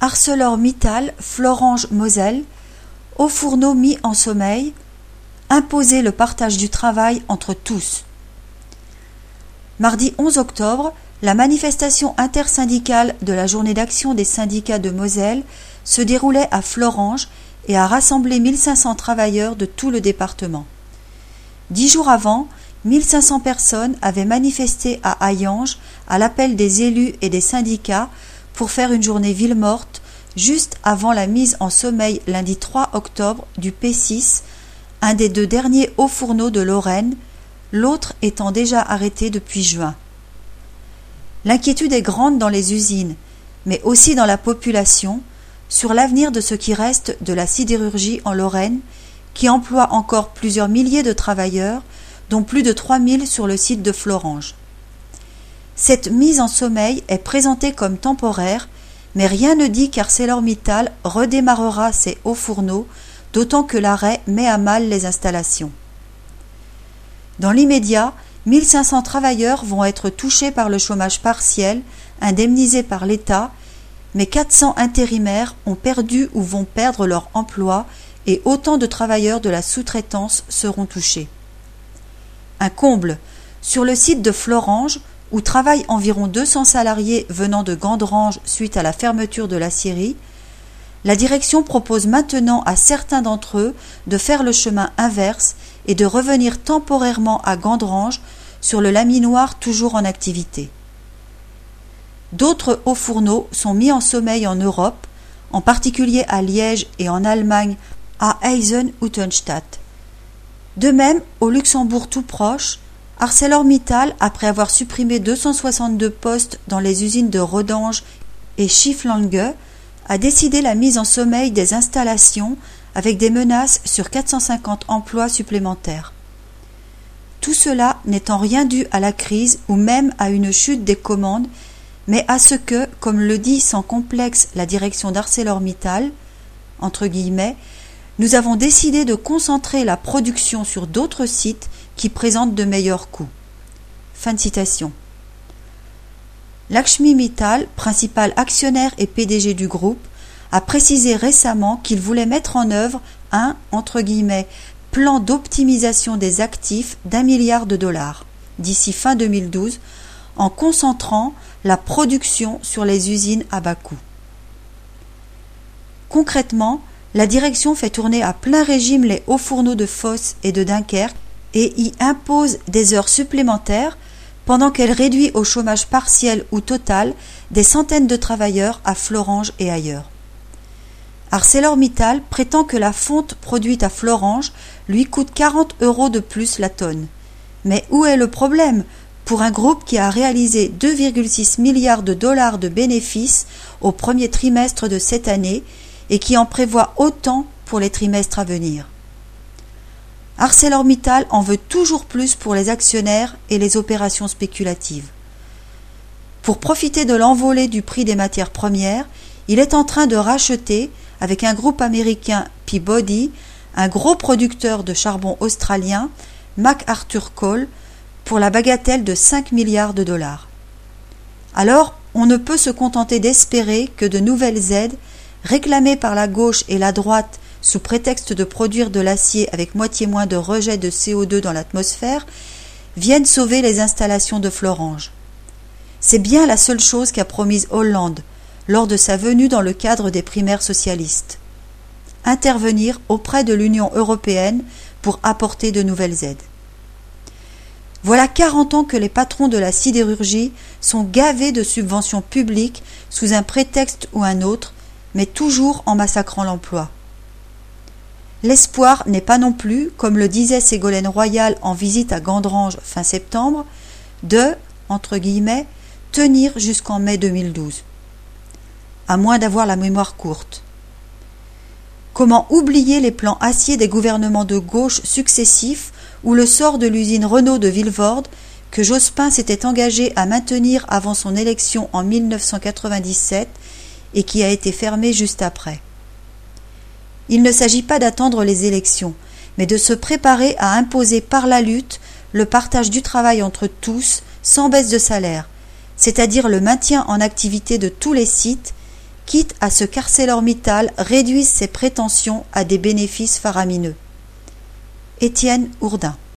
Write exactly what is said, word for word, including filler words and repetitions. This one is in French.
ArcelorMittal Florange-Moselle, hauts fourneaux mis en sommeil, imposer le partage du travail entre tous. Mardi onze octobre, la manifestation intersyndicale de la journée d'action des syndicats de Moselle se déroulait à Florange et a rassemblé mille cinq cents travailleurs de tout le département. Dix jours avant, mille cinq cents personnes avaient manifesté à Hayange à l'appel des élus et des syndicats pour faire une journée ville morte juste avant la mise en sommeil lundi trois octobre du P six, un des deux derniers hauts fourneaux de Lorraine, l'autre étant déjà arrêté depuis juin. L'inquiétude est grande dans les usines, mais aussi dans la population, sur l'avenir de ce qui reste de la sidérurgie en Lorraine, qui emploie encore plusieurs milliers de travailleurs, dont plus de trois mille sur le site de Florange. Cette mise en sommeil est présentée comme temporaire, mais rien ne dit qu'ArcelorMittal redémarrera ses hauts fourneaux, d'autant que l'arrêt met à mal les installations. Dans l'immédiat, mille cinq cents travailleurs vont être touchés par le chômage partiel, indemnisés par l'État, mais quatre cents intérimaires ont perdu ou vont perdre leur emploi et autant de travailleurs de la sous-traitance seront touchés. Un comble, sur le site de Florange, où travaillent environ deux cents salariés venant de Gandrange suite à la fermeture de l'acierie, la direction propose maintenant à certains d'entre eux de faire le chemin inverse et de revenir temporairement à Gandrange sur le laminoir toujours en activité. D'autres hauts fourneaux sont mis en sommeil en Europe, en particulier à Liège et en Allemagne à Eisenhüttenstadt. De même, au Luxembourg tout proche, ArcelorMittal, après avoir supprimé deux cent soixante-deux postes dans les usines de Rodange et Schifflange, a décidé la mise en sommeil des installations avec des menaces sur quatre cent cinquante emplois supplémentaires. Tout cela n'étant rien dû à la crise ou même à une chute des commandes, mais à ce que, comme le dit sans complexe la direction d'ArcelorMittal, entre guillemets, nous avons décidé de concentrer la production sur d'autres sites qui présentent de meilleurs coûts. Fin de citation. Lakshmi Mittal, principal actionnaire et P D G du groupe, a précisé récemment qu'il voulait mettre en œuvre un, entre guillemets, plan d'optimisation des actifs d'un milliard de dollars d'ici fin deux mille douze, en concentrant la production sur les usines à bas coût. Concrètement, la direction fait tourner à plein régime les hauts fourneaux de Fos et de Dunkerque et y impose des heures supplémentaires pendant qu'elle réduit au chômage partiel ou total des centaines de travailleurs à Florange et ailleurs. ArcelorMittal prétend que la fonte produite à Florange lui coûte quarante euros de plus la tonne. Mais où est le problème pour un groupe qui a réalisé deux virgule six milliards de dollars de bénéfices au premier trimestre de cette année et qui en prévoit autant pour les trimestres à venir? ArcelorMittal en veut toujours plus pour les actionnaires et les opérations spéculatives. Pour profiter de l'envolée du prix des matières premières, il est en train de racheter, avec un groupe américain Peabody, un gros producteur de charbon australien, MacArthur Coal, pour la bagatelle de cinq milliards de dollars. Alors, on ne peut se contenter d'espérer que de nouvelles aides, réclamées par la gauche et la droite sous prétexte de produire de l'acier avec moitié moins de rejet de C O deux dans l'atmosphère, viennent sauver les installations de Florange. C'est bien la seule chose qu'a promise Hollande lors de sa venue dans le cadre des primaires socialistes. Intervenir auprès de l'Union européenne pour apporter de nouvelles aides. Voilà quarante ans que les patrons de la sidérurgie sont gavés de subventions publiques sous un prétexte ou un autre, mais toujours en massacrant l'emploi. L'espoir n'est pas non plus, comme le disait Ségolène Royal en visite à Gandrange fin septembre, de, entre guillemets, tenir jusqu'en mai deux mille douze. À moins d'avoir la mémoire courte. Comment oublier les plans acier des gouvernements de gauche successifs ou le sort de l'usine Renault de Vilvoorde que Jospin s'était engagé à maintenir avant son élection en mille neuf cent quatre-vingt-dix-sept et qui a été fermée juste après. Il ne s'agit pas d'attendre les élections, mais de se préparer à imposer par la lutte le partage du travail entre tous sans baisse de salaire, c'est-à-dire le maintien en activité de tous les sites quitte à ce qu'ArcelorMittal réduise ses prétentions à des bénéfices faramineux. Étienne Hourdin.